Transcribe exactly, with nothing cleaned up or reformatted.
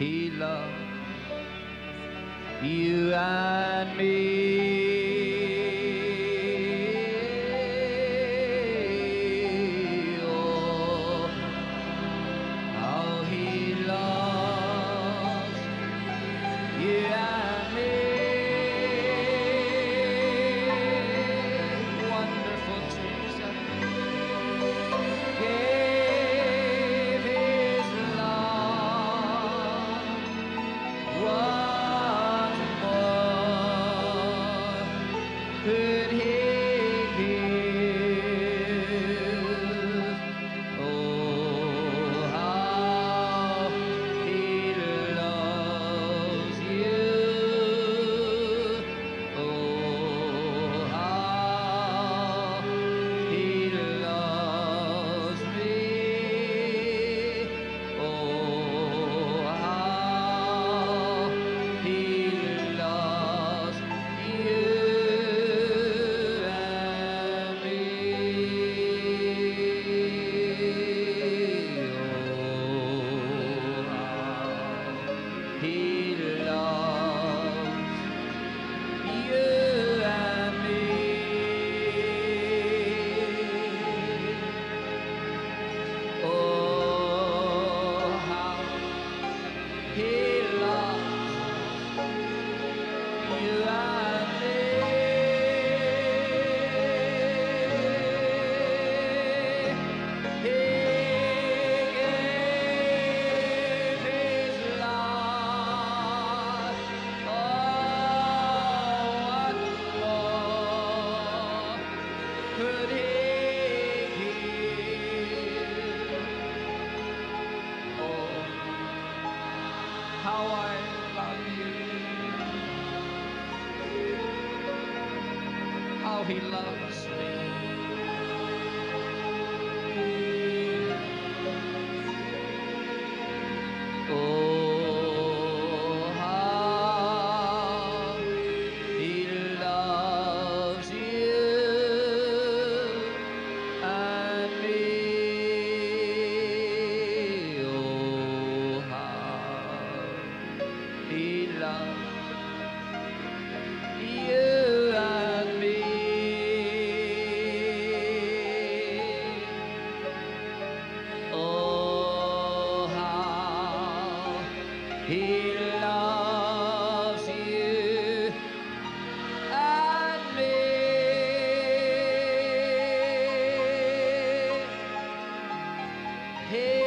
He loves you and me. Oh, how he loves you and me. Wonderful Jesus gave his love. What more could he give? Oh, how he loves you. Oh, how he loves me. Oh, how he loves you and me. Oh, how he loves you and me. Oh, how he loves you and me. He gave his life. Oh, what more could he give? Oh, how I love you, how he loves me. Oh, how he loves you and me. Oh, how he loves you and me. Oh, how he loves you and me. He